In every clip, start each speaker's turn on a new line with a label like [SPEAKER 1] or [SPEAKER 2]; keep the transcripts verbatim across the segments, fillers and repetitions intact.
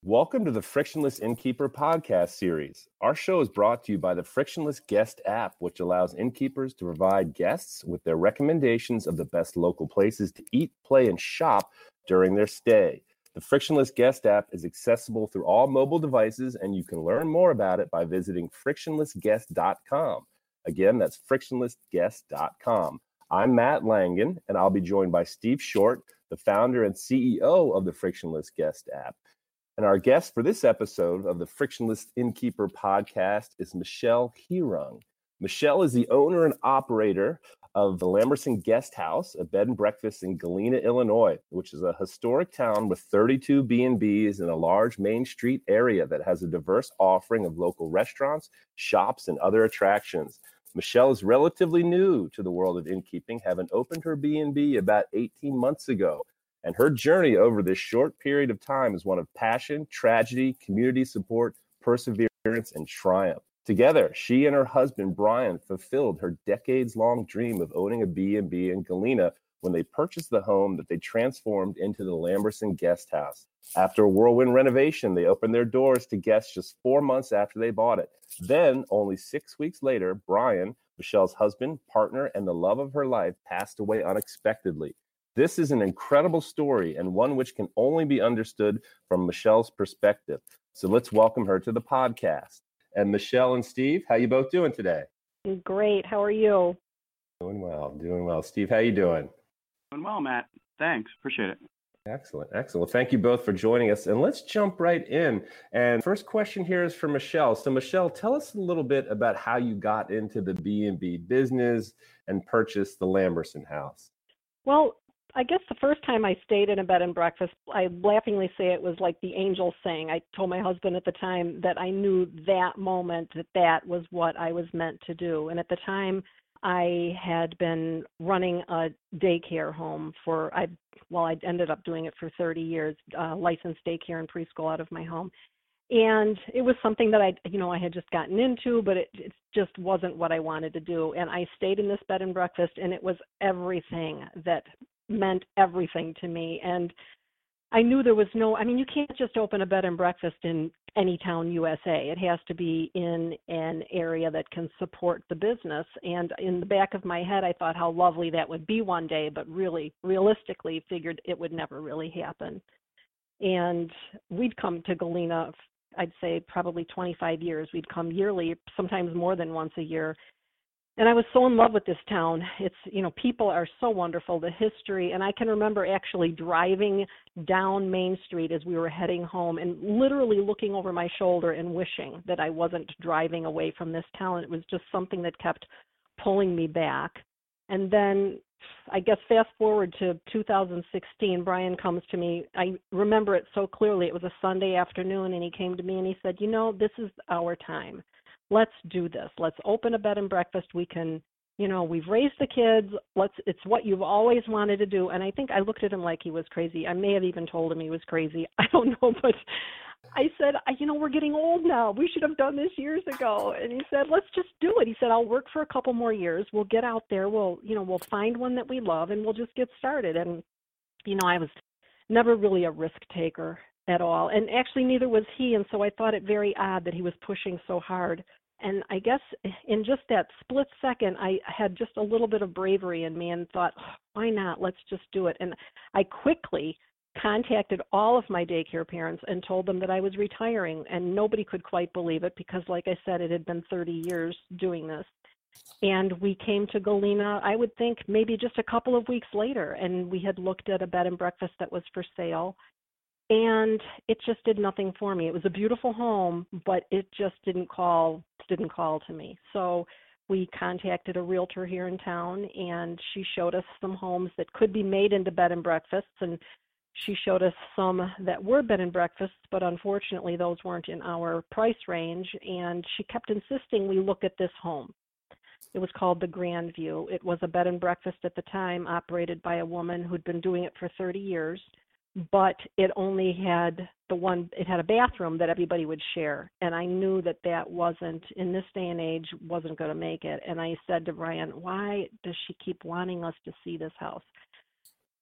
[SPEAKER 1] Welcome to the Frictionless Innkeeper podcast series. Our show is brought to you by the Frictionless Guest app, which allows innkeepers to provide guests with their recommendations of the best local places to eat, play, and shop during their stay. The Frictionless Guest app is accessible through all mobile devices, and you can learn more about it by visiting frictionless guest dot com. Again, that's frictionless guest dot com. I'm Matt Langen, and I'll be joined by Steve Short, the founder and C E O of the Frictionless Guest app. And our guest for this episode of the Frictionless Innkeeper podcast is Michelle Heerung. Michelle is the owner and operator of the Lamberson Guest House, a bed and breakfast in Galena, Illinois, which is a historic town with thirty-two B and Bs in a large Main Street area that has a diverse offering of local restaurants, shops, and other attractions. Michelle is relatively new to the world of innkeeping, having opened her B and B about eighteen months ago. And her journey over this short period of time is one of passion, tragedy, community support, perseverance, and triumph. Together, she and her husband, Brian, fulfilled her decades-long dream of owning a B and B in Galena when they purchased the home that they transformed into the Lamberson Guest House. After a whirlwind renovation, they opened their doors to guests just four months after they bought it. Then, only six weeks later, Brian, Michelle's husband, partner, and the love of her life, passed away unexpectedly. This is an incredible story and one which can only be understood from Michelle's perspective. So let's welcome her to the podcast. And Michelle and Steve, how you both doing today?
[SPEAKER 2] Great. How are you?
[SPEAKER 1] Doing well, doing well. Steve, how you doing?
[SPEAKER 3] Doing well, Matt. Thanks. Appreciate it.
[SPEAKER 1] Excellent, excellent. Well, thank you both for joining us. And let's jump right in. And first question here is for Michelle. So Michelle, tell us a little bit about how you got into the B and B business and purchased the Lamberson house.
[SPEAKER 2] Well, I guess the first time I stayed in a bed and breakfast, I laughingly say it was like the angel sang. I told my husband at the time that I knew that moment that that was what I was meant to do. And at the time, I had been running a daycare home for, I well, I ended up doing it for thirty years, uh, licensed daycare and preschool out of my home. And it was something that I, you know, I had just gotten into, but it, it just wasn't what I wanted to do. And I stayed in this bed and breakfast, and it was everything that meant everything to me. And I knew there was no, I mean, you can't just open a bed and breakfast in any town, U S A. It has to be in an area that can support the business. And in the back of my head, I thought how lovely that would be one day, but really, realistically figured it would never really happen. And we'd come to Galena, I'd say probably twenty-five years. We'd come yearly, sometimes more than once a year. And I was so in love with this town. It's, you know, people are so wonderful, the history. And I can remember actually driving down Main Street as we were heading home and literally looking over my shoulder and wishing that I wasn't driving away from this town. It was just something that kept pulling me back. And then I guess fast forward to two thousand sixteen, Brian comes to me. I remember it so clearly. It was a Sunday afternoon, and he came to me and he said, you know, this is our time. Let's do this. Let's open a bed and breakfast. We can, you know, we've raised the kids. Let's, it's what you've always wanted to do. And I think I looked at him like he was crazy. I may have even told him he was crazy. I don't know, but I said, you know, we're getting old now. We should have done this years ago. And he said, let's just do it. He said, I'll work for a couple more years. We'll get out there. We'll, you know, we'll find one that we love and we'll just get started. And, you know, I was never really a risk taker at all. And actually neither was he. And so I thought it very odd that he was pushing so hard. And I guess in just that split second, I had just a little bit of bravery in me and thought, oh, why not? Let's just do it. And I quickly contacted all of my daycare parents and told them that I was retiring. And nobody could quite believe it because, like I said, it had been thirty years doing this. And we came to Galena, I would think maybe just a couple of weeks later, and we had looked at a bed and breakfast that was for sale. And it just did nothing for me. It was a beautiful home, but it just didn't call, didn't call to me. So we contacted a realtor here in town, and she showed us some homes that could be made into bed and breakfasts. And she showed us some that were bed and breakfasts, but unfortunately those weren't in our price range. And she kept insisting we look at this home. It was called the Grand View. It was a bed and breakfast at the time operated by a woman who'd been doing it for thirty years. But it only had the one, it had a bathroom that everybody would share. And I knew that that wasn't, in this day and age, wasn't going to make it. And I said to Brian, why does she keep wanting us to see this house?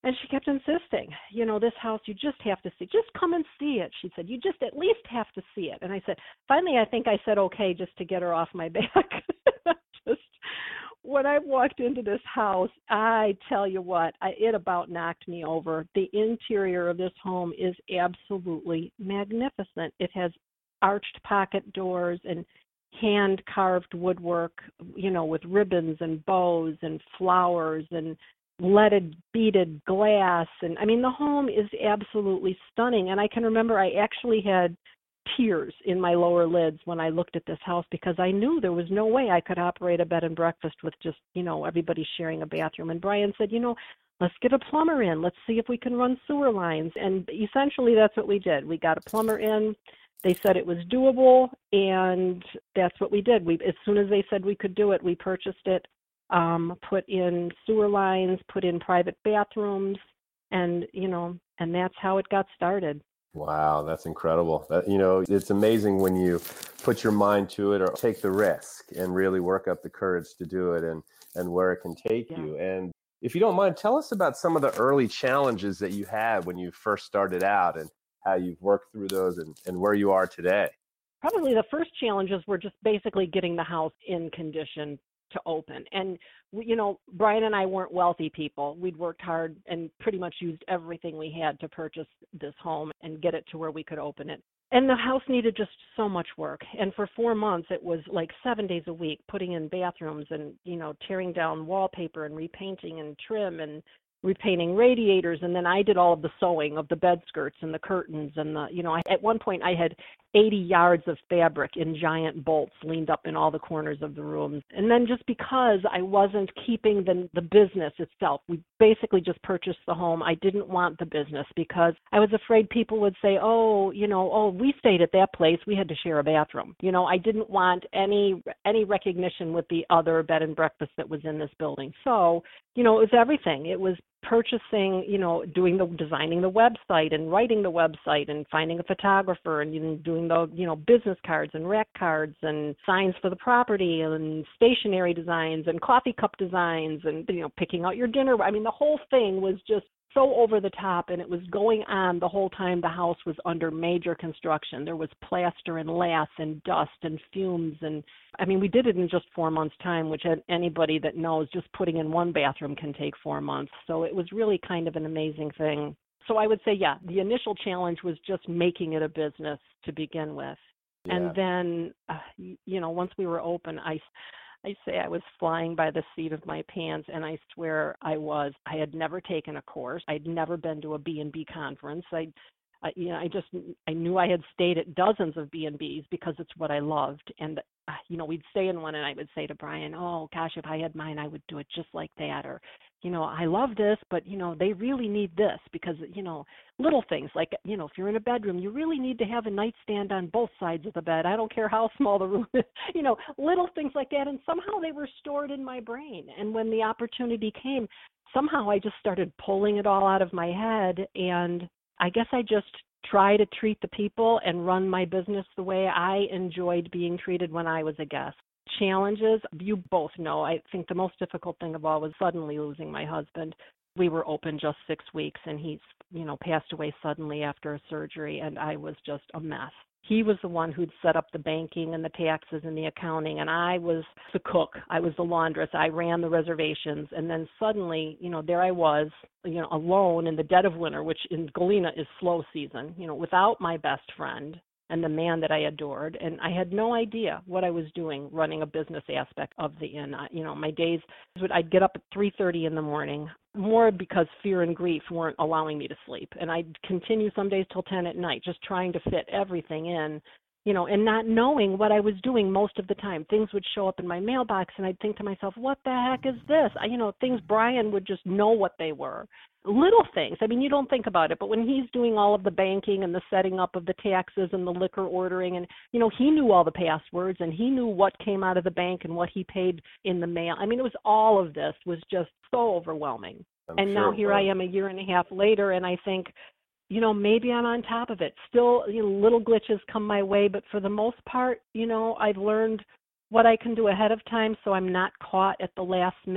[SPEAKER 2] And she kept insisting, you know, this house, you just have to see, just come and see it. She said, you just at least have to see it. And I said, finally, I think I said, okay, just to get her off my back. Just when I walked into this house, I tell you what, I, it about knocked me over. The interior of this home is absolutely magnificent. It has arched pocket doors and hand-carved woodwork, you know, with ribbons and bows and flowers and leaded beaded glass. And I mean, the home is absolutely stunning. And I can remember I actually had tears in my lower lids when I looked at this house because I knew there was no way I could operate a bed and breakfast with just, you know, everybody sharing a bathroom. And Brian said, you know, let's get a plumber in. Let's see if we can run sewer lines. And essentially that's what we did. We got a plumber in. They said it was doable, and that's what we did. We, as soon as they said we could do it, we purchased it, um, put in sewer lines, put in private bathrooms, and, you know, and that's how it got started.
[SPEAKER 1] Wow, that's incredible. That, you know, it's amazing when you put your mind to it or take the risk and really work up the courage to do it and, and where it can take
[SPEAKER 2] Yeah.
[SPEAKER 1] you. And if you don't mind, tell us about some of the early challenges that you had when you first started out and how you've worked through those and, and where you are today.
[SPEAKER 2] Probably the first challenges were just basically getting the house in condition to open. And, you know, Brian and I weren't wealthy people. We'd worked hard and pretty much used everything we had to purchase this home and get it to where we could open it. And the house needed just so much work. And for four months, it was like seven days a week, putting in bathrooms and, you know, tearing down wallpaper and repainting and trim and repainting radiators. And then I did all of the sewing of the bed skirts and the curtains. And the, you know, I, at one point I had eighty yards of fabric in giant bolts leaned up in all the corners of the rooms. And then just because I wasn't keeping the, the business itself, we basically just purchased the home. I didn't want the business because I was afraid people would say, oh, you know, oh, we stayed at that place. We had to share a bathroom. You know, I didn't want any any recognition with the other bed and breakfast that was in this building. So, you know, it was everything. It was purchasing, you know, doing the designing the website and writing the website and finding a photographer and even doing the, you know, business cards and rack cards and signs for the property and stationery designs and coffee cup designs and, you know, picking out your dinner. I mean, the whole thing was just so over the top, and it was going on the whole time the house was under major construction. There was plaster and lath and dust and fumes. And I mean, we did it in just four months' time, which anybody that knows just putting in one bathroom can take four months. So it was really kind of an amazing thing. So I would say, yeah, the initial challenge was just making it a business to begin with.
[SPEAKER 1] Yeah.
[SPEAKER 2] And then, uh, you know, once we were open, I I say I was flying by the seat of my pants, and I swear I was. I had never taken a course. I'd never been to a B and B conference. I, I, you know, I just I knew I had stayed at dozens of B and Bs because it's what I loved. And uh, you know, we'd stay in one, and I would say to Brian, "Oh gosh, if I had mine, I would do it just like that." Or, you know, I love this, but you know, they really need this because you know, little things like you know, if you're in a bedroom, you really need to have a nightstand on both sides of the bed. I don't care how small the room is. You know, little things like that. And somehow they were stored in my brain. And when the opportunity came, somehow I just started pulling it all out of my head. And I guess I just try to treat the people and run my business the way I enjoyed being treated when I was a guest. Challenges, you both know, I think the most difficult thing of all was suddenly losing my husband. We were open just six weeks and he's, you know, passed away suddenly after a surgery, and I was just a mess. He was the one who'd set up the banking and the taxes and the accounting, and I was the cook. I was the laundress. I ran the reservations, and then suddenly, you know, there I was, you know, alone in the dead of winter, which in Galena is slow season, you know, without my best friend and the man that I adored. And I had no idea what I was doing running a business aspect of the inn. I, you know, my days, I'd get up at three thirty in the morning, more because fear and grief weren't allowing me to sleep. And I'd continue some days till ten at night, just trying to fit everything in, you know, and not knowing what I was doing most of the time. Things would show up in my mailbox and I'd think to myself, what the heck is this? I, you know, things Brian would just know what they were. Little things. I mean, you don't think about it, but when he's doing all of the banking and the setting up of the taxes and the liquor ordering, and, you know, he knew all the passwords and he knew what came out of the bank and what he paid in the mail. I mean, it was all of this was just so overwhelming.
[SPEAKER 1] I'm
[SPEAKER 2] and
[SPEAKER 1] sure
[SPEAKER 2] now
[SPEAKER 1] it
[SPEAKER 2] here
[SPEAKER 1] was.
[SPEAKER 2] I am a year and a half later, and I think, you know, maybe I'm on top of it. Still, you know, little glitches come my way, but for the most part, you know, I've learned what I can do ahead of time so I'm not caught at the last minute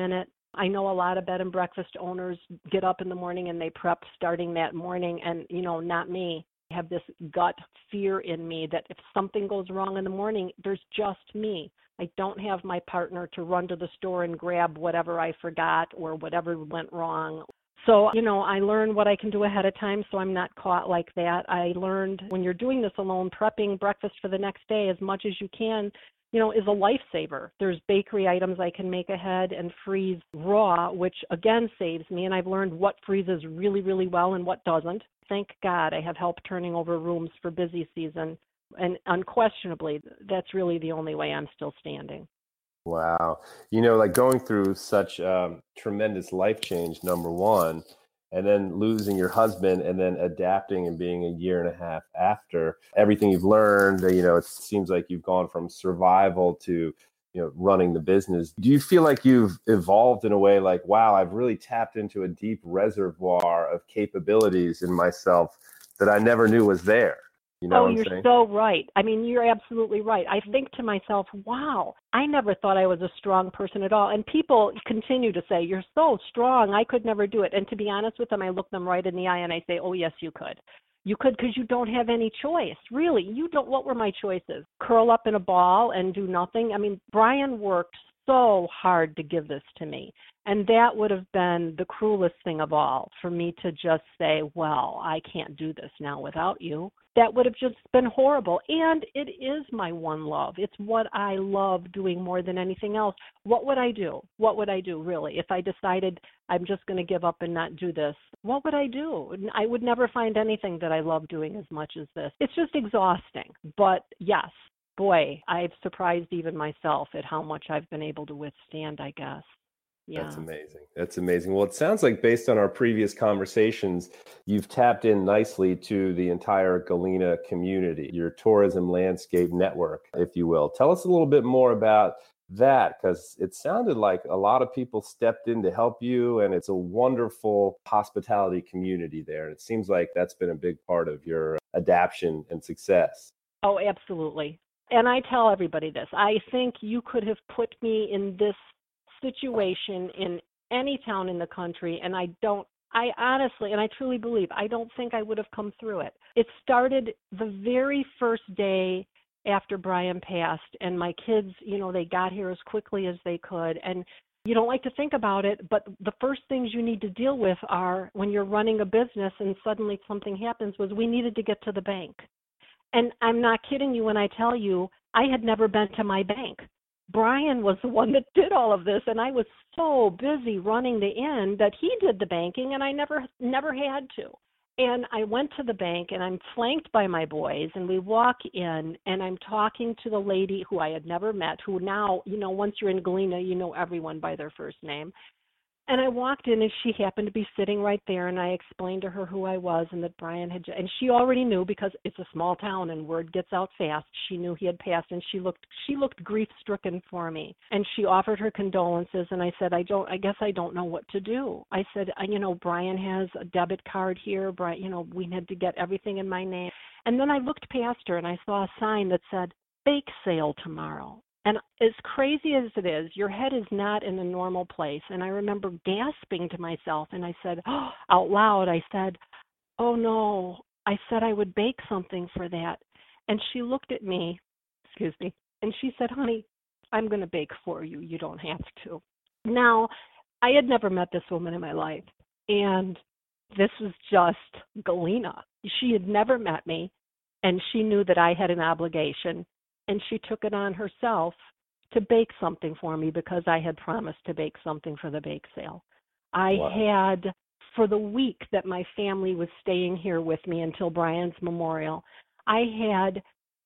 [SPEAKER 2] I know a lot of bed and breakfast owners get up in the morning and they prep starting that morning, and, you know, not me. I have this gut fear in me that if something goes wrong in the morning, there's just me. I don't have my partner to run to the store and grab whatever I forgot or whatever went wrong. So, you know, I learn what I can do ahead of time so I'm not caught like that. I learned when you're doing this alone, prepping breakfast for the next day as much as you can, you know, is a lifesaver. There's bakery items I can make ahead and freeze raw, which again saves me. And I've learned what freezes really, really well and what doesn't. Thank God I have help turning over rooms for busy season. And unquestionably, that's really the only way I'm still standing.
[SPEAKER 1] Wow. You know, like going through such um, tremendous life change, number one, and then losing your husband and then adapting and being a year and a half after everything you've learned, you know, it seems like you've gone from survival to, you know, running the business. Do you feel like you've evolved in a way like, wow, I've really tapped into a deep reservoir of capabilities in myself that I never knew was there? You know
[SPEAKER 2] oh,
[SPEAKER 1] what I'm
[SPEAKER 2] you're
[SPEAKER 1] saying?
[SPEAKER 2] so right. I mean, you're absolutely right. I think to myself, wow, I never thought I was a strong person at all. And people continue to say, you're so strong. I could never do it. And to be honest with them, I look them right in the eye and I say, oh, yes, you could. You could because you don't have any choice. Really, you don't. What were my choices? Curl up in a ball and do nothing? I mean, Brian worked so hard to give this to me. And that would have been the cruelest thing of all, for me to just say, well, I can't do this now without you. That would have just been horrible. And it is my one love. It's what I love doing more than anything else. What would I do? What would I do, really? If I decided I'm just going to give up and not do this, what would I do? I would never find anything that I love doing as much as this. It's just exhausting. But yes, boy, I've surprised even myself at how much I've been able to withstand, I guess. Yeah.
[SPEAKER 1] That's amazing. That's amazing. Well, it sounds like based on our previous conversations, you've tapped in nicely to the entire Galena community, your tourism landscape network, if you will. Tell us a little bit more about that, because it sounded like a lot of people stepped in to help you, and it's a wonderful hospitality community there. And it seems like that's been a big part of your adaptation and success.
[SPEAKER 2] Oh, absolutely. And I tell everybody this. I think you could have put me in this situation in any town in the country, and I don't, I honestly, and I truly believe, I don't think I would have come through it. It started the very first day after Brian passed, and my kids, you know, they got here as quickly as they could, and you don't like to think about it, but the first things you need to deal with are when you're running a business and suddenly something happens, was we needed to get to the bank. And I'm not kidding you when I tell you, I had never been to my bank. Brian was the one that did all of this, and I was so busy running the inn that he did the banking, and I never never had to. And I went to the bank, and I'm flanked by my boys, and we walk in, and I'm talking to the lady who I had never met, who now, you know, once you're in Galena, you know everyone by their first name. And I walked in, and she happened to be sitting right there, and I explained to her who I was and that Brian had, and she already knew because it's a small town and word gets out fast. She knew he had passed, and she looked, she looked grief-stricken for me, and she offered her condolences, and I said, I don't, I guess I don't know what to do. I said, you know, Brian has a debit card here, Brian, you know, we had to get everything in my name. And then I looked past her, and I saw a sign that said, bake sale tomorrow. And as crazy as it is, your head is not in a normal place. And I remember gasping to myself, and I said, oh, out loud, I said, oh no, I said I would bake something for that. And she looked at me, excuse me, and she said, honey, I'm going to bake for you. You don't have to. Now, I had never met this woman in my life, and this was just Galena. She had never met me, and she knew that I had an obligation. And she took it on herself to bake something for me because I had promised to bake something for the bake sale. I wow. had, for the week that my family was staying here with me until Brian's memorial, I had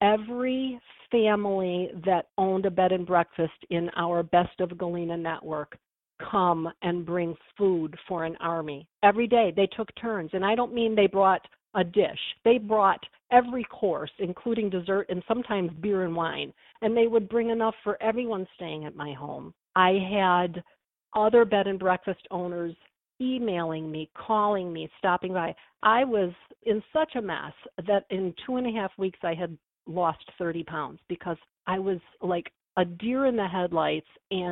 [SPEAKER 2] every family that owned a bed and breakfast in our Best of Galena network come and bring food for an army. Every day they took turns. And I don't mean they brought a dish. They brought every course, including dessert and sometimes beer and wine, and they would bring enough for everyone staying at my home. I had other bed and breakfast owners emailing me, calling me, stopping by. I was in such a mess that in two and a half weeks I had lost thirty pounds because I was like a deer in the headlights and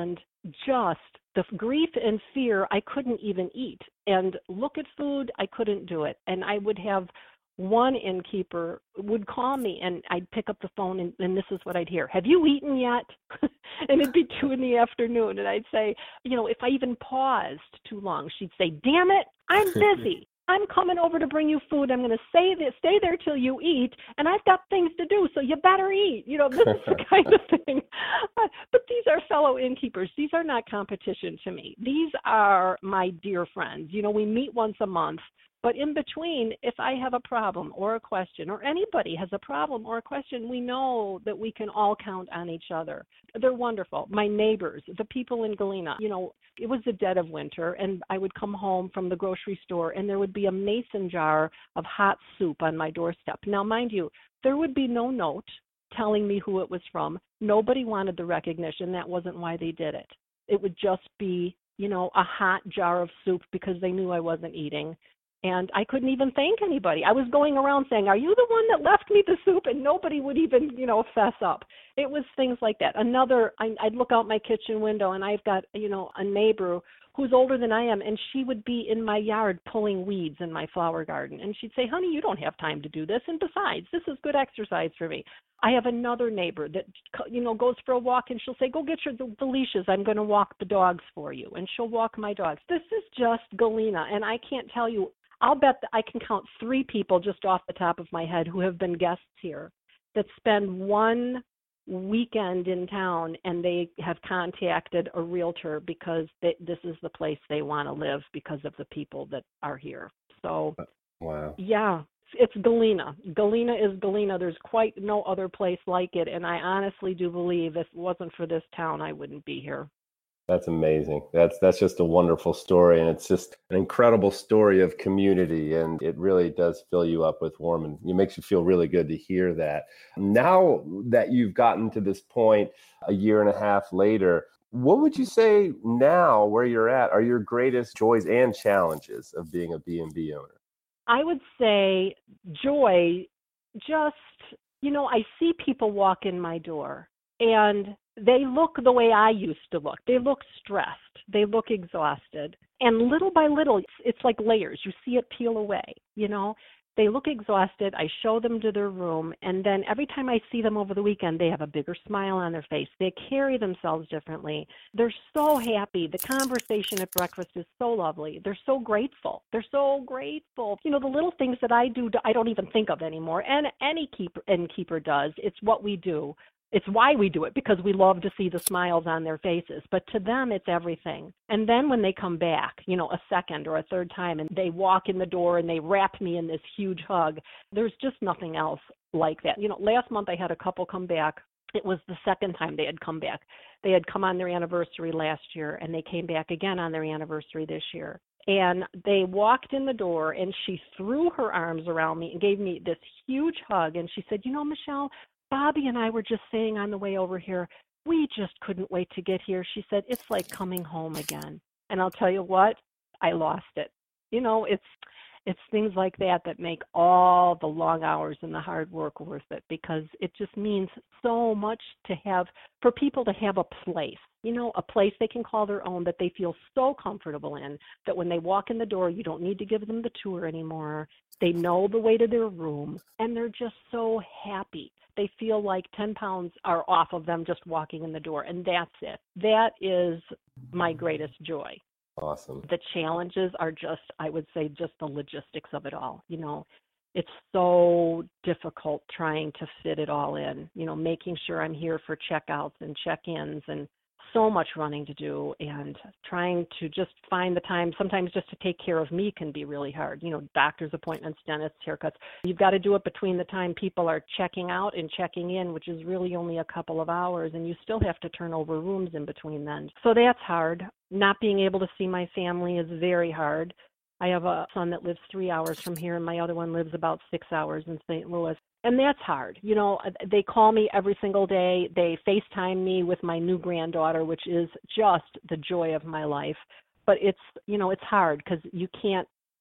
[SPEAKER 2] just the grief and fear. I couldn't even eat. And look at food, I couldn't do it. And I would have one innkeeper would call me, and I'd pick up the phone, and, and this is what I'd hear. Have you eaten yet? And it'd be two in the afternoon. And I'd say, you know, if I even paused too long, she'd say, damn it, I'm busy. I'm coming over to bring you food. I'm going to stay there, stay there till you eat, and I've got things to do, so you better eat. You know, this is the kind of thing. But these are fellow innkeepers. These are not competition to me. These are my dear friends. You know, we meet once a month. But in between, if I have a problem or a question, or anybody has a problem or a question, we know that we can all count on each other. They're wonderful. My neighbors, the people in Galena, you know, it was the dead of winter, and I would come home from the grocery store, and there would be a mason jar of hot soup on my doorstep. Now, mind you, there would be no note telling me who it was from. Nobody wanted the recognition. That wasn't why they did it. It would just be, you know, a hot jar of soup because they knew I wasn't eating. And I couldn't even thank anybody. I was going around saying, are you the one that left me the soup? And nobody would even, you know, fess up. It was things like that. Another, I, I'd look out my kitchen window, and I've got, you know, a neighbor who's older than I am, and she would be in my yard pulling weeds in my flower garden. And she'd say, honey, you don't have time to do this. And besides, this is good exercise for me. I have another neighbor that, you know, goes for a walk, and she'll say, go get your the, the leashes. I'm going to walk the dogs for you. And she'll walk my dogs. This is just Galena. And I can't tell you, I'll bet that I can count three people just off the top of my head who have been guests here that spend one weekend in town, and they have contacted a realtor because they, this is the place they want to live because of the people that are here. So,
[SPEAKER 1] wow.
[SPEAKER 2] Yeah, it's Galena. Galena is Galena. There's quite no other place like it, and I honestly do believe if it wasn't for this town, I wouldn't be here.
[SPEAKER 1] That's amazing. That's that's just a wonderful story, and it's just an incredible story of community, and it really does fill you up with warm, and it makes you feel really good to hear that. Now that you've gotten to this point a year and a half later, what would you say now where you're at are your greatest joys and challenges of being a B and B owner?
[SPEAKER 2] I would say joy, just, you know, I see people walk in my door, and they look the way I used to look. They look stressed. They look exhausted. And little by little, it's, it's like layers. You see it peel away, you know. They look exhausted. I show them to their room. And then every time I see them over the weekend, they have a bigger smile on their face. They carry themselves differently. They're so happy. The conversation at breakfast is so lovely. They're so grateful. They're so grateful. You know, the little things that I do, I don't even think of anymore. And any keeper, innkeeper does. It's what we do. It's why we do it, because we love to see the smiles on their faces. But to them, it's everything. And then when they come back, you know, a second or a third time, and they walk in the door and they wrap me in this huge hug, there's just nothing else like that. You know, last month I had a couple come back. It was the second time they had come back. They had come on their anniversary last year, and they came back again on their anniversary this year. And they walked in the door, and she threw her arms around me and gave me this huge hug. And she said, you know, Michelle, Bobby and I were just saying on the way over here, we just couldn't wait to get here. She said, it's like coming home again. And I'll tell you what, I lost it. You know, it's it's things like that that make all the long hours and the hard work worth it, because it just means so much to have, for people to have a place, you know, a place they can call their own that they feel so comfortable in, that when they walk in the door, you don't need to give them the tour anymore. They know the way to their room, and they're just so happy. They feel like ten pounds are off of them just walking in the door, and that's it. That is my greatest joy.
[SPEAKER 1] Awesome.
[SPEAKER 2] The challenges are just, I would say, just the logistics of it all. You know, it's so difficult trying to fit it all in, you know, making sure I'm here for checkouts and check-ins, and so much running to do, and trying to just find the time. Sometimes just to take care of me can be really hard. You know, doctor's appointments, dentists, haircuts. You've got to do it between the time people are checking out and checking in, which is really only a couple of hours, and you still have to turn over rooms in between then. So that's hard. Not being able to see my family is very hard. I have a son that lives three hours from here, and my other one lives about six hours in Saint Louis. And that's hard. You know, they call me every single day. They FaceTime me with my new granddaughter, which is just the joy of my life. But it's, you know, it's hard because you can't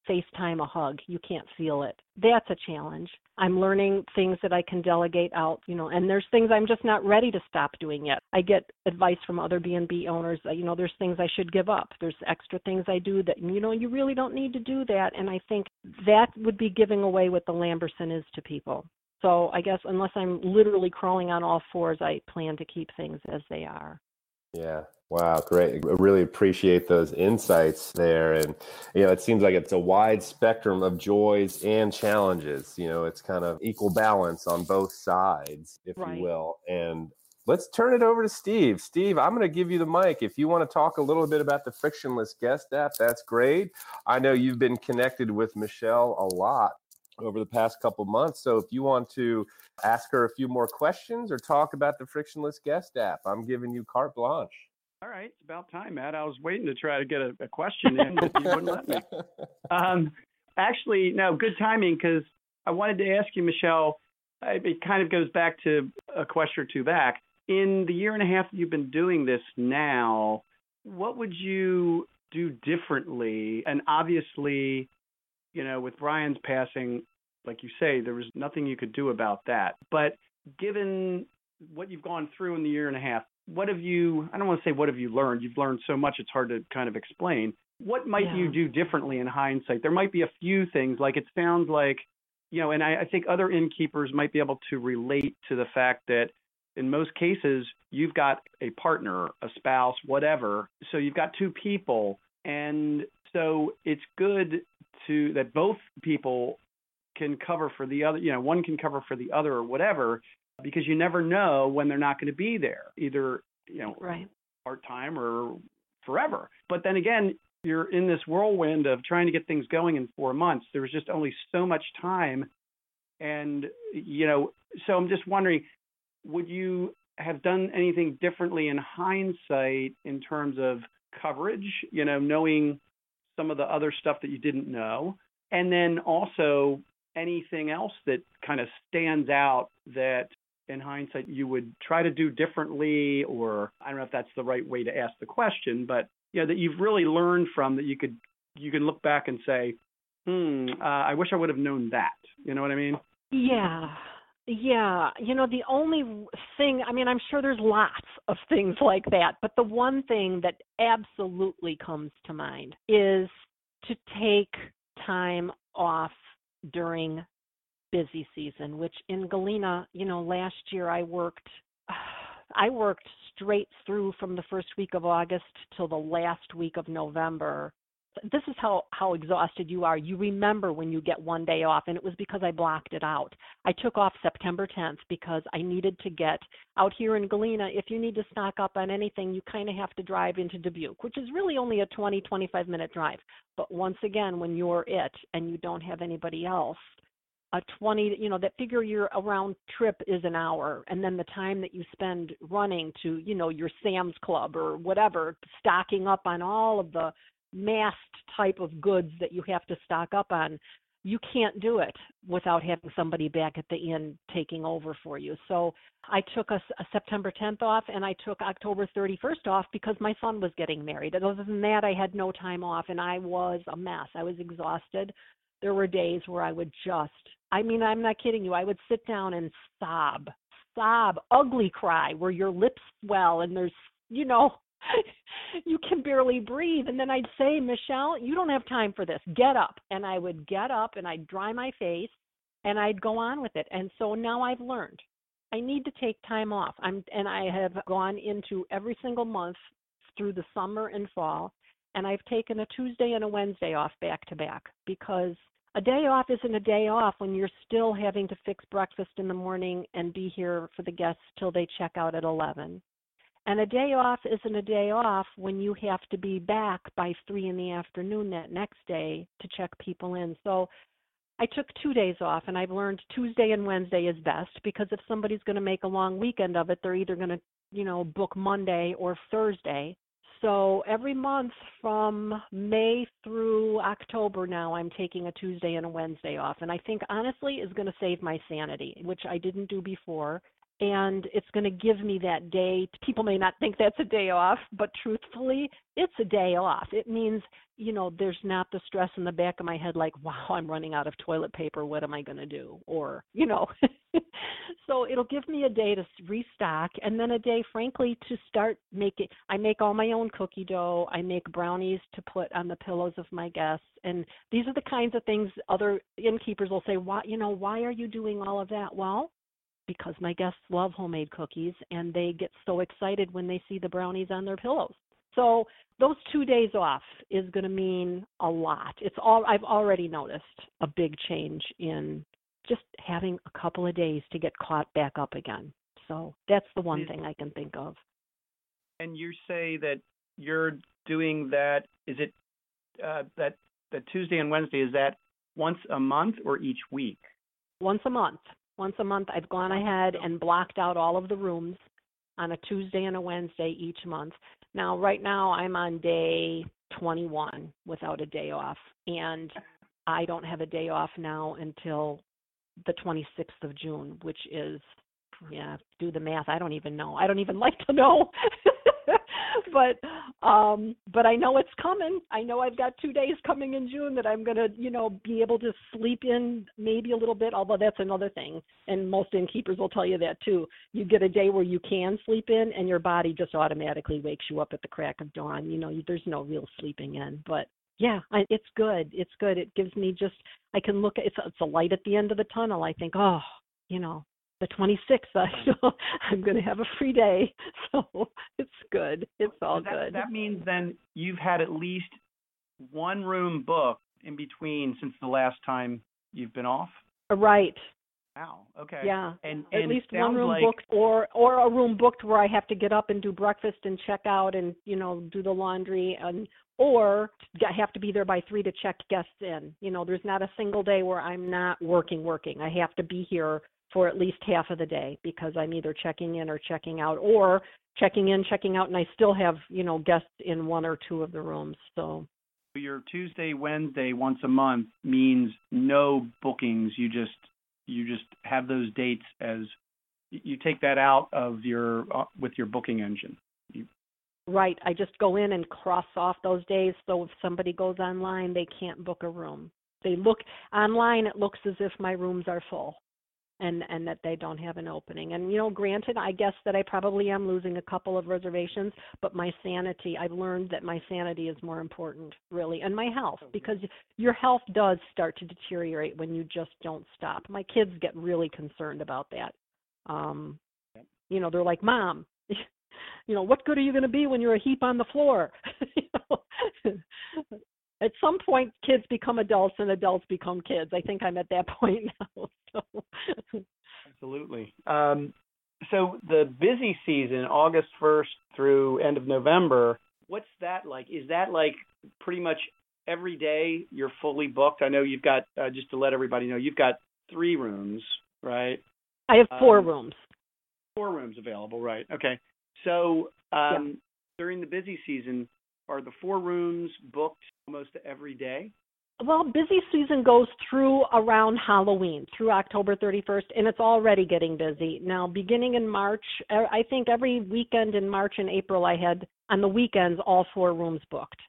[SPEAKER 2] FaceTime a hug. You can't feel it. That's a challenge. I'm learning things that I can delegate out, you know, and there's things I'm just not ready to stop doing yet. I get advice from other B and B owners that, you know, there's things I should give up. There's extra things I do that, you know, you really don't need to do that. And I think that would be giving away what the Lamberson is to people. So I guess unless I'm literally crawling on all fours, I plan to keep things as they are.
[SPEAKER 1] Yeah. Wow. Great. I really appreciate those insights there. And, you know, it seems like it's a wide spectrum of joys and challenges. You know, it's kind of equal balance on both sides, if
[SPEAKER 2] Right.
[SPEAKER 1] you will. And let's turn it over to Steve. Steve, I'm going to give you the mic. If you want to talk a little bit about the Frictionless Guest app, that's great. I know you've been connected with Michelle a lot over the past couple months. So if you want to ask her a few more questions or talk about the Frictionless Guest app, I'm giving you carte blanche.
[SPEAKER 3] All right, it's about time, Matt. I was waiting to try to get a, a question in, but you wouldn't let me. Um, actually, no, good timing, because I wanted to ask you, Michelle, it kind of goes back to a question or two back. In the year and a half you've been doing this now, what would you do differently? And obviously, you know, with Brian's passing, like you say, there was nothing you could do about that. But given what you've gone through in the year and a half, what have you, I don't want to say what have you learned. You've learned so much, it's hard to kind of explain. What might
[SPEAKER 2] Yeah.
[SPEAKER 3] you do differently in hindsight? There might be a few things, like it sounds like, you know, and I, I think other innkeepers might be able to relate to the fact that in most cases, you've got a partner, a spouse, whatever. So you've got two people. And so it's good to that both people can cover for the other, you know, one can cover for the other or whatever, because you never know when they're not going to be there, either, you know,
[SPEAKER 2] Right.
[SPEAKER 3] part-time or forever. But then again, you're in this whirlwind of trying to get things going in four months. There was just only so much time. And, you know, so I'm just wondering, would you have done anything differently in hindsight in terms of coverage, you know, knowing some of the other stuff that you didn't know? And then also anything else that kind of stands out that in hindsight you would try to do differently, or I don't know if that's the right way to ask the question, but you know, that you've really learned from, that you could you can look back and say, hmm, uh, I wish I would have known that. You know what I mean?
[SPEAKER 2] Yeah. Yeah. You know, the only thing, I mean, I'm sure there's lots of things like that, but the one thing that absolutely comes to mind is to take time off during busy season, which in Galena, you know, last year I worked, I worked straight through from the first week of August till the last week of November. This is how, how exhausted you are. You remember when you get one day off, and it was because I blocked it out. I took off September tenth because I needed to get out here in Galena. If you need to stock up on anything, you kind of have to drive into Dubuque, which is really only a twenty, twenty-five minute drive. But once again, when you're it and you don't have anybody else, a twenty, you know, that figure year around trip is an hour. And then the time that you spend running to, you know, your Sam's Club or whatever, stocking up on all of the massed type of goods that you have to stock up on, you can't do it without having somebody back at the inn taking over for you. So I took a, a September tenth off, and I took October thirty-first off because my son was getting married. And other than that, I had no time off, and I was a mess. I was exhausted. There were days where I would just, I mean, I'm not kidding you, I would sit down and sob, sob, ugly cry, where your lips swell and there's, you know, you can barely breathe. And then I'd say, Michelle, you don't have time for this. Get up. And I would get up and I'd dry my face and I'd go on with it. And so now I've learned I need to take time off. I'm, and I have gone into every single month through the summer and fall, and I've taken a Tuesday and a Wednesday off back to back, because a day off isn't a day off when you're still having to fix breakfast in the morning and be here for the guests till they check out at eleven. And a day off isn't a day off when you have to be back by three in the afternoon that next day to check people in. So I took two days off, and I've learned Tuesday and Wednesday is best, because if somebody's going to make a long weekend of it, they're either going to, you know, book Monday or Thursday. So every month from May through October now, I'm taking a Tuesday and a Wednesday off. And I think, honestly, is going to save my sanity, which I didn't do before. and it's going to give me that day. People may not think that's a day off, but truthfully, it's a day off. It means, you know, there's not the stress in the back of my head like, wow, I'm running out of toilet paper. What am I going to do? Or, you know, so it'll give me a day to restock, and then a day, frankly, to start making. I make all my own cookie dough. I make brownies to put on the pillows of my guests. And these are the kinds of things other innkeepers will say, why, you know, why are you doing all of that? Well, because my guests love homemade cookies, and they get so excited when they see the brownies on their pillows. So those two days off is going to mean a lot. It's all I've already noticed a big change in just having a couple of days to get caught back up again. So that's the one thing I can think of.
[SPEAKER 3] And you say that you're doing that, is it uh, that, that Tuesday and Wednesday, is that once a month or each week?
[SPEAKER 2] Once a month. Once a month, I've gone ahead and blocked out all of the rooms on a Tuesday and a Wednesday each month. Now, right now, I'm on day twenty-one without a day off, and I don't have a day off now until the twenty-sixth of June, which is, yeah, do the math. I don't even know. I don't even like to know. But um, but I know it's coming. I know I've got two days coming in June that I'm going to, you know, be able to sleep in maybe a little bit, although that's another thing. And most innkeepers will tell you that too. You get a day where you can sleep in, and your body just automatically wakes you up at the crack of dawn. You know, there's no real sleeping in. But yeah, I, it's good. It's good. It gives me just, I can look at, it's, it's a light at the end of the tunnel. I think, oh, you know, the twenty-sixth, I know I'm going to have a free day. So it's good. It's all
[SPEAKER 3] that,
[SPEAKER 2] good.
[SPEAKER 3] That means then you've had at least one room booked in between since the last time you've been off?
[SPEAKER 2] Right.
[SPEAKER 3] Wow. Okay.
[SPEAKER 2] Yeah.
[SPEAKER 3] And,
[SPEAKER 2] at
[SPEAKER 3] and
[SPEAKER 2] least one room
[SPEAKER 3] like...
[SPEAKER 2] booked, or or a room booked where I have to get up and do breakfast and check out and, you know, do the laundry, and or I have to be there by three to check guests in. You know, there's not a single day where I'm not working, working. I have to be here for at least half of the day because I'm either checking in or checking out, or checking in, checking out, and I still have, you know, guests in one or two of the rooms. So
[SPEAKER 3] your Tuesday, Wednesday, once a month means no bookings. You just you just have those dates as you take that out of your uh, with your booking engine. You...
[SPEAKER 2] Right. I just go in and cross off those days. So if somebody goes online, they can't book a room. They look online. It looks as if my rooms are full. And, and that they don't have an opening. And, you know, granted, I guess that I probably am losing a couple of reservations, but my sanity, I've learned that my sanity is more important, really, and my health, because your health does start to deteriorate when you just don't stop. My kids get really concerned about that. Um, you know, they're like, Mom, you know, what good are you going to be when you're a heap on the floor? You know? At some point, kids become adults and adults become kids. I think I'm at that point now. So.
[SPEAKER 3] Absolutely. Um, so the busy season, August first through end of November, what's that like? Is that like pretty much every day you're fully booked? I know you've got, uh, just to let everybody know, you've got three rooms, right?
[SPEAKER 2] I have four
[SPEAKER 3] um,
[SPEAKER 2] rooms.
[SPEAKER 3] Four rooms available, right. Okay. So um,
[SPEAKER 2] yeah.
[SPEAKER 3] during the busy season, are the four rooms booked almost every day?
[SPEAKER 2] Well, busy season goes through around Halloween, through October thirty-first, and it's already getting busy. Now, beginning in March, I think every weekend in March and April I had, on the weekends, all four rooms booked,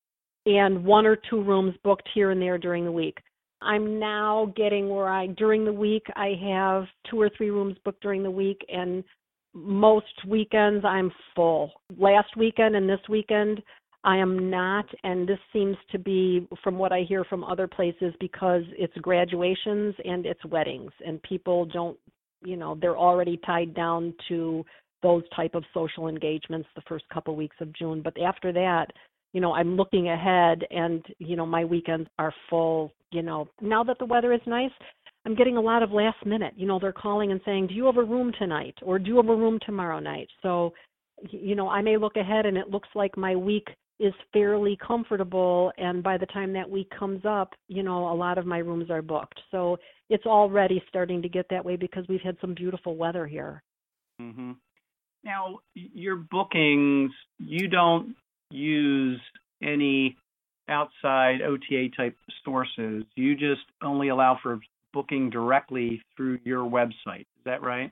[SPEAKER 2] and one or two rooms booked here and there during the week. I'm now getting where I, during the week, I have two or three rooms booked during the week, and most weekends I'm full. Last weekend and this weekend, I am not, and this seems to be, from what I hear from other places, because it's graduations and it's weddings, and people don't, you know, they're already tied down to those type of social engagements the first couple weeks of June. But after that, you know, I'm looking ahead, and, you know, my weekends are full. You know, now that the weather is nice, I'm getting a lot of last minute. You know, they're calling and saying, do you have a room tonight, or do you have a room tomorrow night? So, you know, I may look ahead, and it looks like my week is fairly comfortable, and by the time that week comes up, you know, a lot of my rooms are booked. So it's already starting to get that way because we've had some beautiful weather here.
[SPEAKER 3] Mm-hmm. Now, your bookings, you don't use any outside O T A type sources. You just only allow for booking directly through your website. Is that right?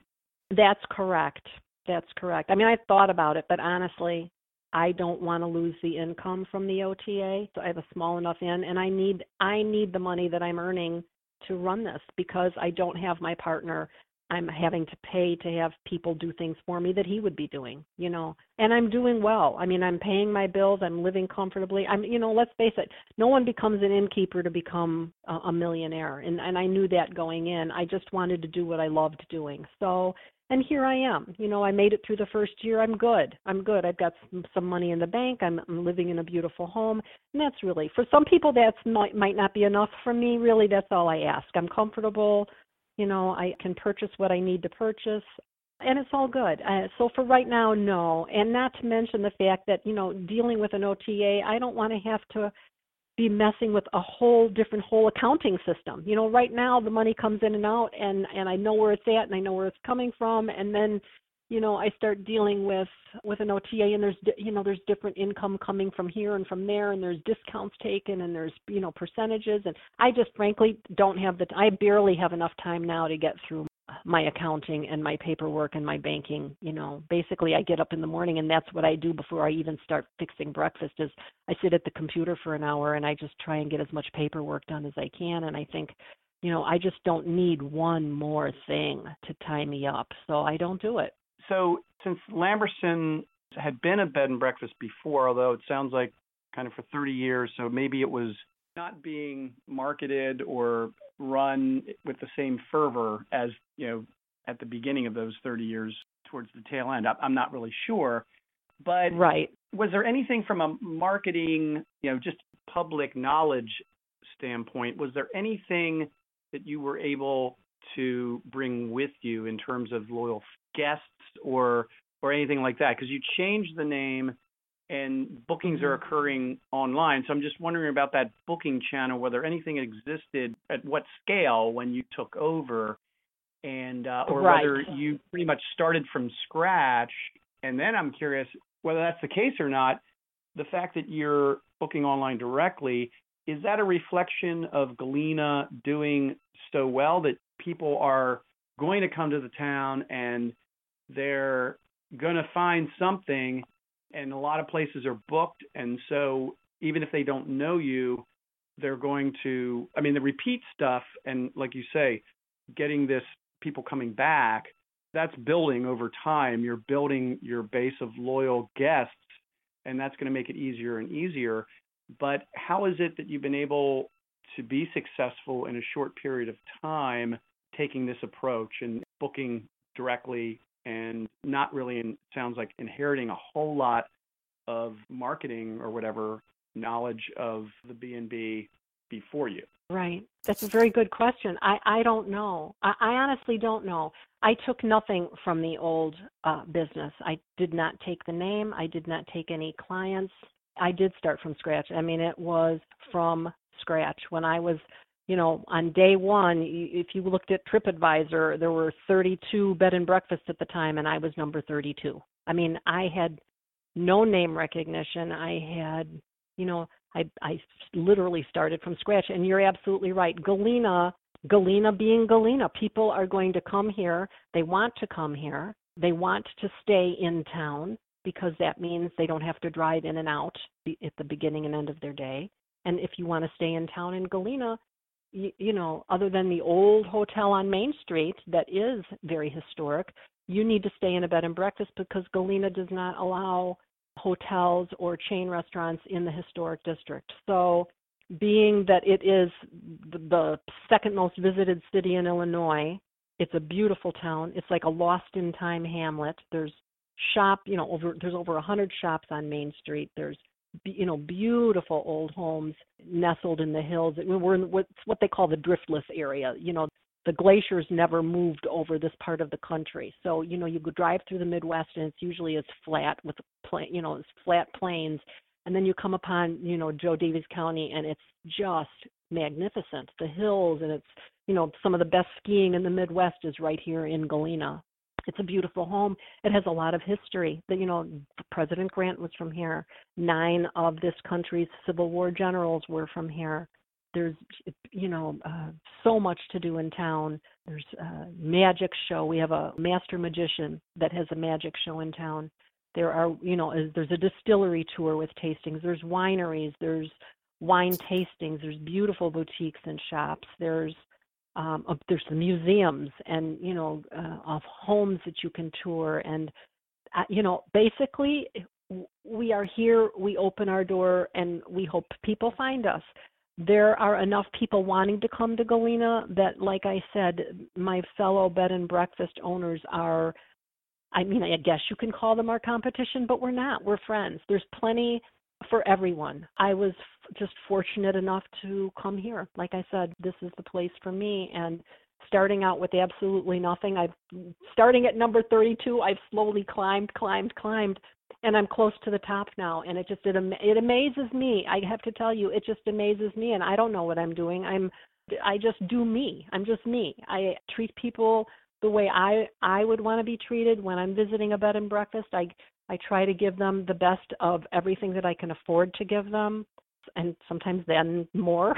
[SPEAKER 2] That's correct. That's correct. I mean, I thought about it, but honestly, I don't want to lose the income from the O T A. So I have a small enough in, and I need I need the money that I'm earning to run this because I don't have my partner. I'm having to pay to have people do things for me that he would be doing, you know. And I'm doing well. I mean, I'm paying my bills. I'm living comfortably. I'm, you know, let's face it. No one becomes an innkeeper to become a, a millionaire, and and I knew that going in. I just wanted to do what I loved doing. So. And here I am. You know, I made it through the first year. I'm good. I'm good. I've got some, some money in the bank. I'm, I'm living in a beautiful home. And that's really, for some people, that might, might not be enough. For me, really, that's all I ask. I'm comfortable. You know, I can purchase what I need to purchase. And it's all good. Uh, so for right now, no. And not to mention the fact that, you know, dealing with an O T A, I don't want to have to be messing with a whole different whole accounting system. You know, right now the money comes in and out, and and I know where it's at and I know where it's coming from, and then, you know, I start dealing with with an O T A, and there's you know there's different income coming from here and from there, and there's discounts taken, and there's you know percentages, and I just frankly don't have the I barely have enough time now to get through my accounting and my paperwork and my banking. You know, basically I get up in the morning and that's what I do before I even start fixing breakfast is I sit at the computer for an hour and I just try and get as much paperwork done as I can. And I think, you know, I just don't need one more thing to tie me up. So I don't do it.
[SPEAKER 3] So since Lamberson had been a bed and breakfast before, although it sounds like kind of for thirty years, so maybe it was not being marketed or run with the same fervor as, you know, at the beginning of those thirty years towards the tail end. I'm not really sure. But
[SPEAKER 2] right.
[SPEAKER 3] Was there anything from a marketing, you know, just public knowledge standpoint, was there anything that you were able to bring with you in terms of loyal guests or or anything like that? Because you changed the name and bookings are occurring online. So I'm just wondering about that booking channel, whether anything existed at what scale when you took over, and uh, or
[SPEAKER 2] right.
[SPEAKER 3] whether you pretty much started from scratch. And then I'm curious whether that's the case or not. The fact that you're booking online directly, is that a reflection of Galena doing so well that people are going to come to the town and they're going to find something? And a lot of places are booked, and so even if they don't know you, they're going to, I mean, the repeat stuff, and like you say, getting this people coming back, that's building over time. You're building your base of loyal guests, and that's going to make it easier and easier. But how is it that you've been able to be successful in a short period of time taking this approach and booking directly and not really, in, sounds like, inheriting a whole lot of marketing or whatever knowledge of the B and B before you?
[SPEAKER 2] Right. That's a very good question. I, I don't know. I, I honestly don't know. I took nothing from the old uh, business. I did not take the name. I did not take any clients. I did start from scratch. I mean, it was from scratch. When I was You know, on day one, if you looked at TripAdvisor, there were thirty-two bed and breakfasts at the time, and I was number thirty-two. I mean, I had no name recognition. I had, you know, I I literally started from scratch. And you're absolutely right. Galena, Galena being Galena, people are going to come here. They want to come here. They want to stay in town because that means they don't have to drive in and out at the beginning and end of their day. And if you want to stay in town in Galena, You, you know, other than the old hotel on Main Street that is very historic, you need to stay in a bed and breakfast because Galena does not allow hotels or chain restaurants in the historic district. So being that it is the second most visited city in Illinois, it's a beautiful town. It's like a lost in time hamlet. There's shop, you know, over there's over one hundred shops on Main Street. There's you know, beautiful old homes nestled in the hills. We're in what's what they call the driftless area. You know, the glaciers never moved over this part of the country. So, you know, you go drive through the Midwest and it's usually it's flat with, you know, it's flat plains. And then you come upon, you know, Joe Daviess County and it's just magnificent. The hills and it's, you know, some of the best skiing in the Midwest is right here in Galena. It's a beautiful home. It has a lot of history. That you know, President Grant was from here. Nine of this country's Civil War generals were from here. there's, you know, uh, so much to do in town. There's a magic show. We have a master magician that has a magic show in town. There are, you know, there's a distillery tour with tastings. There's wineries. There's wine tastings. There's beautiful boutiques and shops. There's um, uh, there's the museums and, you know, uh, of homes that you can tour. And, uh, you know, basically, we are here, we open our door, and we hope people find us. There are enough people wanting to come to Galena that, like I said, my fellow bed and breakfast owners are, I mean, I guess you can call them our competition, but we're not. We're friends. There's plenty for everyone. I was just fortunate enough to come here. Like I said, this is the place for me. And starting out with absolutely nothing, I've starting at number thirty-two, I've slowly climbed, climbed, climbed, and I'm close to the top now. And it just it, it amazes me. I have to tell you, it just amazes me. And I don't know what I'm doing. I'm I just do me. I'm just me. I treat people the way I I would want to be treated when I'm visiting a bed and breakfast. I I try to give them the best of everything that I can afford to give them, and sometimes then more.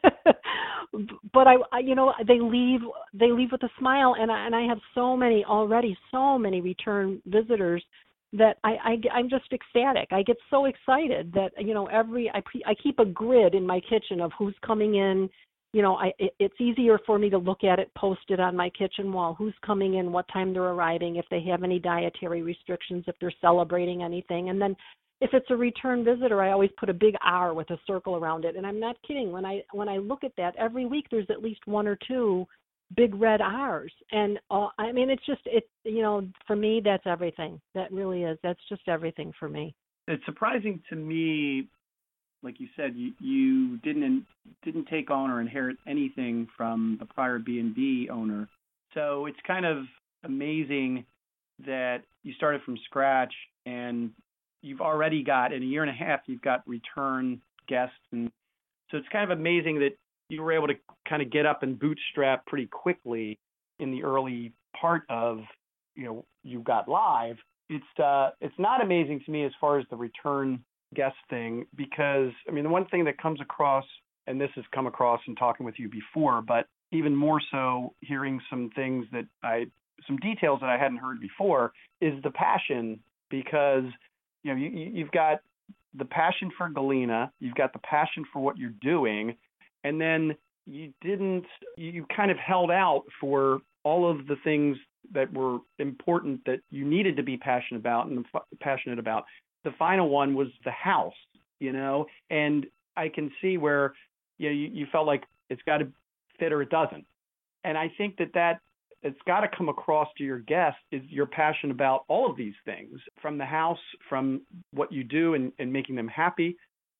[SPEAKER 2] But I, I, you know, they leave they leave with a smile, and I, and I have so many already, so many return visitors that I, I I'm just ecstatic. I get so excited that, you know, every I I keep a grid in my kitchen of who's coming in. You know, I it, it's easier for me to look at it posted on my kitchen wall, who's coming in, what time they're arriving, if they have any dietary restrictions, if they're celebrating anything. And then if it's a return visitor, I always put a big R with a circle around it. And I'm not kidding. When I when I look at that, every week there's at least one or two big red R's. And uh, I mean, it's just, it you know, for me, that's everything. That really is. That's just everything for me.
[SPEAKER 3] It's surprising to me, like you said, you, you didn't didn't take on or inherit anything from the prior B and B owner. So it's kind of amazing that you started from scratch, and you've already got, in a year and a half, you've got return guests. And so it's kind of amazing that you were able to kind of get up and bootstrap pretty quickly in the early part of, you know, you got live. It's uh, it's not amazing to me as far as the return guest thing, because, I mean, the one thing that comes across, and this has come across in talking with you before, but even more so hearing some things that I, some details that I hadn't heard before, is the passion. Because, you know, you, you've got the passion for Galena, you've got the passion for what you're doing, and then you didn't, you kind of held out for all of the things that were important that you needed to be passionate about and passionate about. The final one was the house, you know, and I can see where, you know, you, you felt like it's got to fit or it doesn't. And I think that that it's got to come across to your guests is your passion about all of these things, from the house, from what you do and, and making them happy,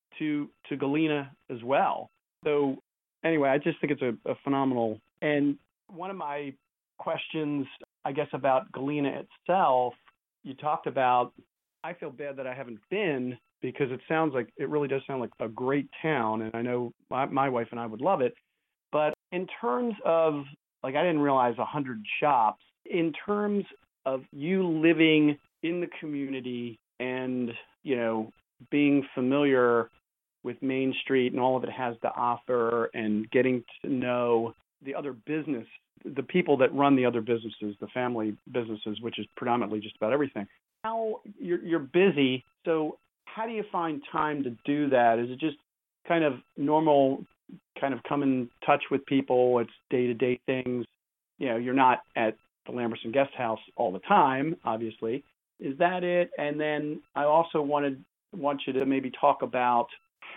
[SPEAKER 3] to to Galena as well. So anyway, I just think it's a, a phenomenal. And one of my questions, I guess, about Galena itself, you talked about, I feel bad that I haven't been, because it sounds like, it really does sound like a great town, and I know my, my wife and I would love it. But in terms of, like, I didn't realize one hundred shops. In terms of you living in the community and, you know, being familiar with Main Street and all of it has to offer, and getting to know the other business, the people that run the other businesses, the family businesses, which is predominantly just about everything. How you're, you're busy, so how do you find time to do that? Is it just kind of normal, kind of come in touch with people? It's day-to-day things. You know, you're not at the Lamberson Guest House all the time, obviously. Is that it? And then I also wanted want you to maybe talk about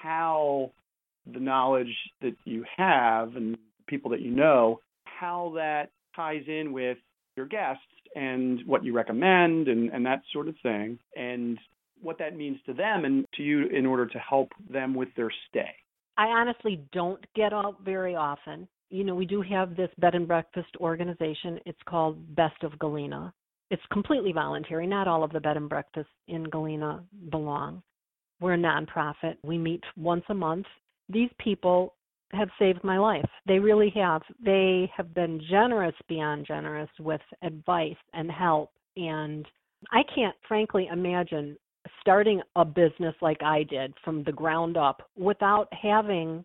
[SPEAKER 3] how the knowledge that you have and people that you know, how that ties in with your guests and what you recommend and, and that sort of thing, and what that means to them and to you in order to help them with their stay.
[SPEAKER 2] I honestly don't get out very often. You know, we do have this bed and breakfast organization. It's called Best of Galena. It's completely voluntary. Not all of the bed and breakfasts in Galena belong. We're a nonprofit. We meet once a month. These people have saved my life. They really have. They have been generous beyond generous with advice and help. And I can't frankly imagine starting a business like I did from the ground up without having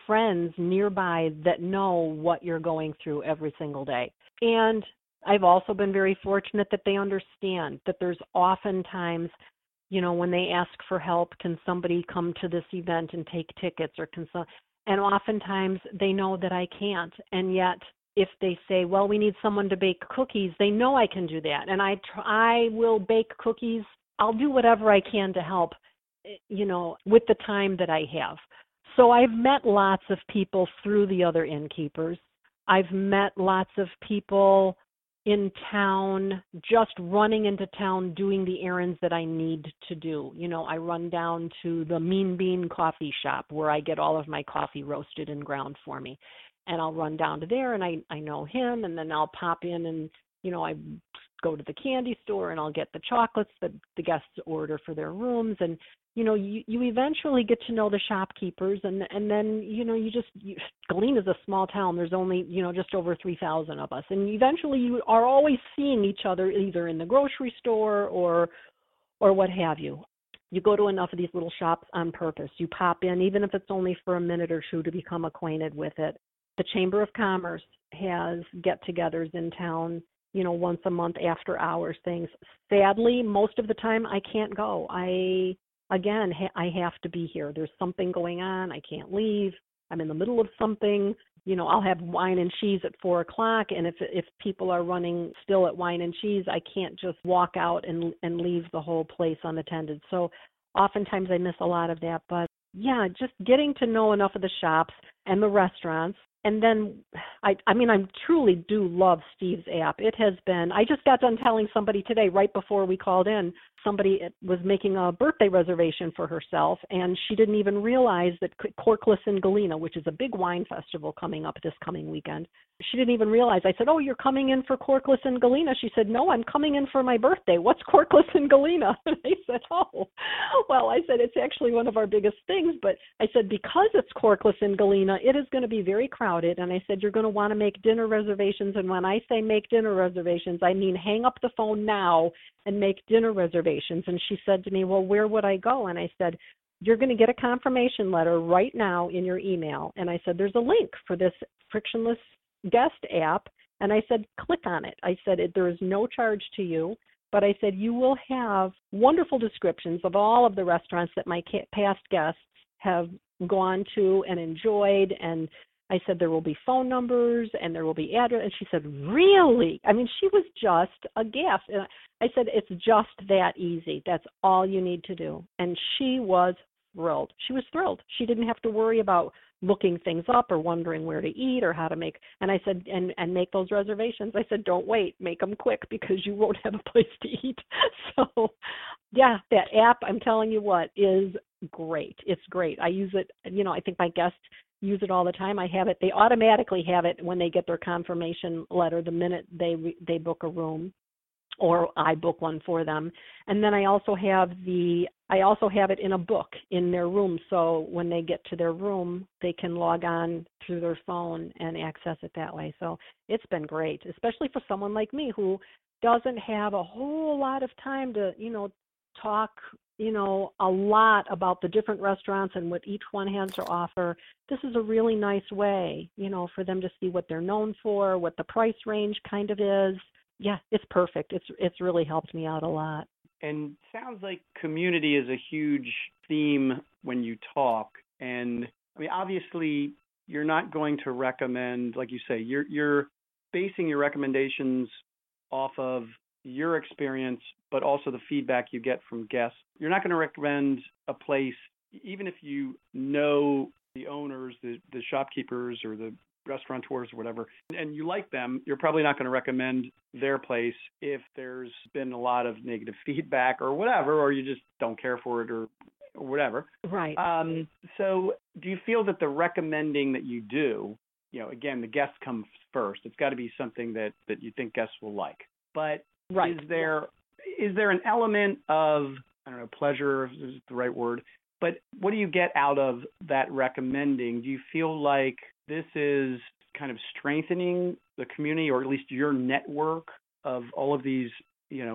[SPEAKER 2] friends nearby that know what you're going through every single day. And I've also been very fortunate that they understand that there's oftentimes, you know, when they ask for help, can somebody come to this event and take tickets, or can some, and oftentimes they know that I can't. And yet if they say, well, we need someone to bake cookies, they know I can do that. And I try, I will bake cookies. I'll do whatever I can to help, you know, with the time that I have. So I've met lots of people through the other innkeepers. I've met lots of people in town, just running into town, doing the errands that I need to do. You know, I run down to the Mean Bean coffee shop where I get all of my coffee roasted and ground for me. And I'll run down to there, and I, I know him, and then I'll pop in and, you know, I go to the candy store and I'll get the chocolates that the guests order for their rooms. And, you know, you, you eventually get to know the shopkeepers, and, and then, you know, you just, you, Galena is a small town. There's only, you know, just over three thousand of us. And eventually you are always seeing each other either in the grocery store or, or what have you. You go to enough of these little shops on purpose. You pop in, even if it's only for a minute or two, to become acquainted with it. The Chamber of Commerce has get-togethers in town, you know, once a month after hours things. Sadly, most of the time I can't go. I, again, ha- I have to be here. There's something going on. I can't leave. I'm in the middle of something. You know, I'll have wine and cheese at four o'clock, and if if people are running still at wine and cheese, I can't just walk out and and leave the whole place unattended. So oftentimes I miss a lot of that. But yeah, just getting to know enough of the shops and the restaurants. And then, I, I mean, I truly do love Steve's app. It has been, I just got done telling somebody today, right before we called in, somebody was making a birthday reservation for herself, and she didn't even realize that Corkless in Galena, which is a big wine festival coming up this coming weekend, she didn't even realize. I said, oh, you're coming in for Corkless in Galena? She said, no, I'm coming in for my birthday. What's Corkless in Galena? And I said, oh, well, I said, it's actually one of our biggest things, but I said, because it's Corkless in Galena, it is going to be very crowded, and I said, you're going to want to make dinner reservations, and when I say make dinner reservations, I mean hang up the phone now and make dinner reservations. And she said to me, well, where would I go? And I said, you're going to get a confirmation letter right now in your email. And I said, there's a link for this frictionless guest app. And I said, click on it. I said, there is no charge to you, but I said, you will have wonderful descriptions of all of the restaurants that my past guests have gone to and enjoyed. And I said, there will be phone numbers and there will be address. And she said, really? I mean, she was just aghast. And I said, it's just that easy. That's all you need to do. And she was thrilled. She was thrilled. She didn't have to worry about looking things up or wondering where to eat or how to make. And I said, and, and make those reservations. I said, don't wait. Make them quick because you won't have a place to eat. So, yeah, that app, I'm telling you what, is great. It's great. I use it, you know, I think my guests use it all the time. I have it. They automatically have it when they get their confirmation letter the minute they they book a room, or I book one for them. And then I also have the I also have it in a book in their room, so when they get to their room, they can log on through their phone and access it that way. So it's been great, especially for someone like me who doesn't have a whole lot of time to, you know, talk, you know, a lot about the different restaurants and what each one has to offer. This is a really nice way, you know, for them to see what they're known for, what the price range kind of is. Yeah, it's perfect. It's it's really helped me out a lot.
[SPEAKER 3] And sounds like community is a huge theme when you talk. And I mean, obviously, you're not going to recommend, like you say, you're you're basing your recommendations off of your experience, but also the feedback you get from guests. You're not going to recommend a place, even if you know the owners, the, the shopkeepers or the restaurateurs or whatever, and you like them, you're probably not going to recommend their place if there's been a lot of negative feedback or whatever, or you just don't care for it or, or whatever.
[SPEAKER 2] Right.
[SPEAKER 3] Um, so do you feel that the recommending that you do, you know, again, the guests come first. It's got to be something that, that you think guests will like. But
[SPEAKER 2] right.
[SPEAKER 3] is there is there an element of, I don't know, pleasure is the right word, but what do you get out of that recommending? Do you feel like this is kind of strengthening the community, or at least your network of all of these, you know,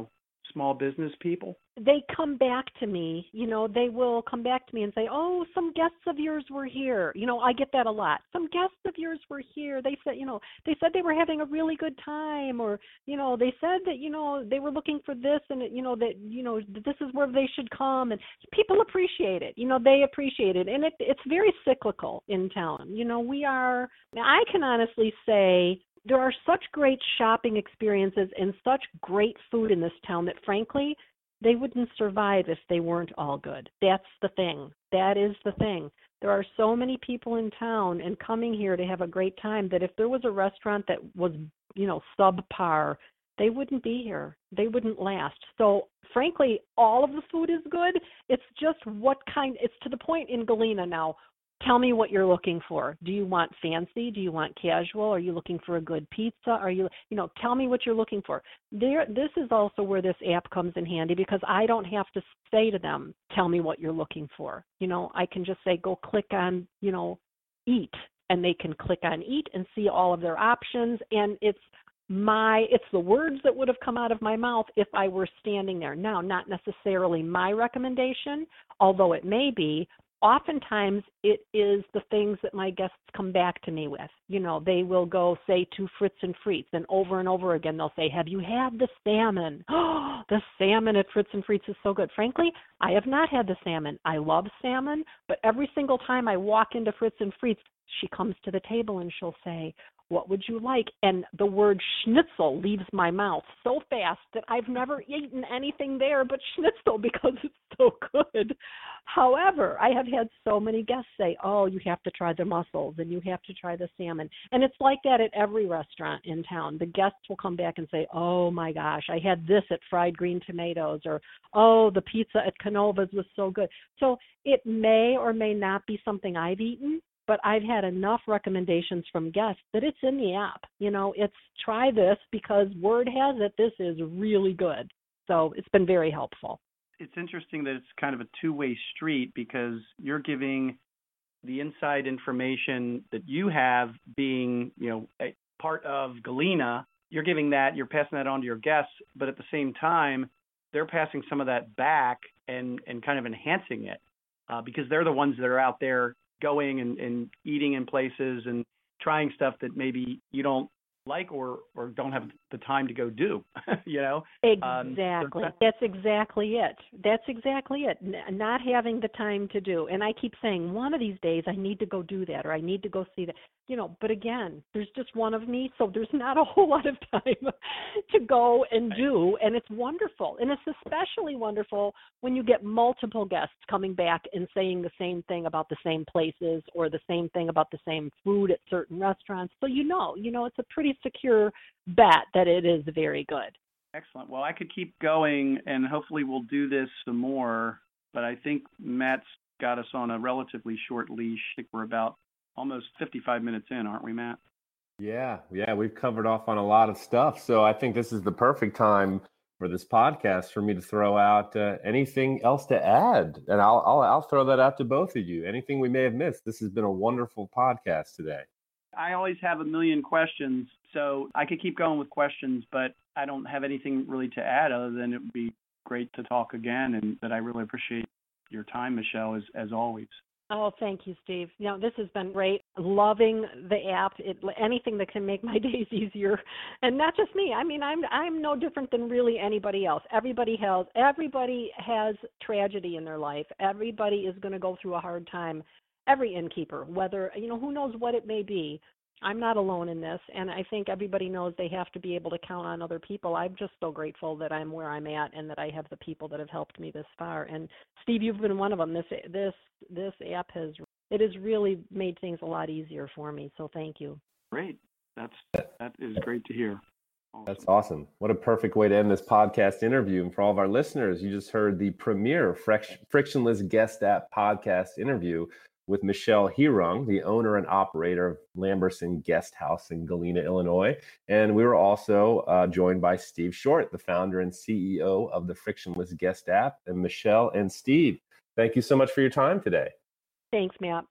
[SPEAKER 3] small business people?
[SPEAKER 2] They come back to me, you know, they will come back to me and say, oh, some guests of yours were here. You know, I get that a lot. Some guests of yours were here. They said, you know, they said they were having a really good time, or, you know, they said that, you know, they were looking for this and, you know, that, you know, this is where they should come. And people appreciate it. You know, they appreciate it. And it, it's very cyclical in town. You know, we are, now I can honestly say, there are such great shopping experiences and such great food in this town that, frankly, they wouldn't survive if they weren't all good. That's the thing. That is the thing. There are so many people in town and coming here to have a great time that if there was a restaurant that was, you know, subpar, they wouldn't be here. They wouldn't last. So, frankly, all of the food is good. It's just what kind, it's to the point in Galena now. Tell me what you're looking for. Do you want fancy? Do you want casual? Are you looking for a good pizza? Are you, you know, tell me what you're looking for. There, this is also where this app comes in handy because I don't have to say to them, tell me what you're looking for. You know, I can just say, go click on, you know, eat, and they can click on eat and see all of their options. And it's my, it's the words that would have come out of my mouth if I were standing there. Now, not necessarily my recommendation, although it may be. Oftentimes, it is the things that my guests come back to me with. You know, they will go, say, to Fritz and Frites, and over and over again, they'll say, have you had the salmon? Oh, the salmon at Fritz and Frites is so good. Frankly, I have not had the salmon. I love salmon, but every single time I walk into Fritz and Frites, she comes to the table and she'll say, what would you like? And the word schnitzel leaves my mouth so fast that I've never eaten anything there but schnitzel because it's so good. However, I have had so many guests say, oh, you have to try the mussels and you have to try the salmon. And it's like that at every restaurant in town. The guests will come back and say, oh, my gosh, I had this at Fried Green Tomatoes, or, oh, the pizza at Canova's was so good. So it may or may not be something I've eaten, but I've had enough recommendations from guests that it's in the app. You know, it's try this because word has it this is really good. So it's been very helpful.
[SPEAKER 3] It's interesting that it's kind of a two-way street because you're giving the inside information that you have being, you know, a part of Galena. You're giving that, you're passing that on to your guests, but at the same time, they're passing some of that back and, and kind of enhancing it uh, because they're the ones that are out there going and, and eating in places and trying stuff that maybe you don't like or, or don't have the time to go do, you know?
[SPEAKER 2] Exactly. Um, That's exactly it. That's exactly it. N- not having the time to do. And I keep saying, one of these days I need to go do that or I need to go see that. You know, but again, there's just one of me, so there's not a whole lot of time to go and do. And it's wonderful. And it's especially wonderful when you get multiple guests coming back and saying the same thing about the same places or the same thing about the same food at certain restaurants. So you know, you know, it's a pretty secure bet that it is very good.
[SPEAKER 3] Excellent. Well, I could keep going, and hopefully we'll do this some more, but I think Matt's got us on a relatively short leash. I think we're about almost fifty-five minutes in, aren't we, Matt?
[SPEAKER 1] Yeah, yeah, we've covered off on a lot of stuff. So I think this is the perfect time for this podcast for me to throw out uh, anything else to add. And I'll, I'll I'll throw that out to both of you. Anything we may have missed. This has been a wonderful podcast today.
[SPEAKER 3] I always have a million questions, so I could keep going with questions, but I don't have anything really to add other than it would be great to talk again, and that I really appreciate your time, Michelle, as, as always.
[SPEAKER 2] Oh, thank you, Steve. You know, this has been great. Loving the app. It, anything that can make my days easier, and not just me. I mean, I'm I'm no different than really anybody else. Everybody has everybody has tragedy in their life. Everybody is going to go through a hard time. Every innkeeper, whether, you know, who knows what it may be. I'm not alone in this, and I think everybody knows they have to be able to count on other people. I'm just so grateful that I'm where I'm at and that I have the people that have helped me this far. And Steve, you've been one of them. This this this app has it has really made things a lot easier for me. So thank you.
[SPEAKER 3] Great. That's that is great to hear.
[SPEAKER 1] Awesome. That's awesome. What a perfect way to end this podcast interview. And for all of our listeners, you just heard the premier fric- frictionless guest app podcast interview with Michelle Herung, the owner and operator of Lamberson Guest House in Galena, Illinois. And we were also uh, joined by Steve Short, the founder and C E O of the Frictionless Guest app. And Michelle and Steve, thank you so much for your time today.
[SPEAKER 2] Thanks, Matt.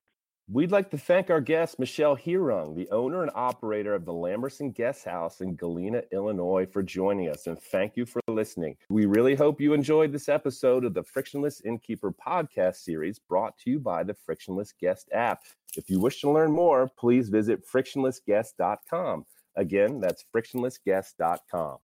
[SPEAKER 1] We'd like to thank our guest, Michelle Herung, the owner and operator of the Lamberson Guest House in Galena, Illinois, for joining us. And thank you for listening. We really hope you enjoyed this episode of the Frictionless Innkeeper podcast series brought to you by the Frictionless Guest app. If you wish to learn more, please visit frictionless guest dot com. Again, that's frictionless guest dot com.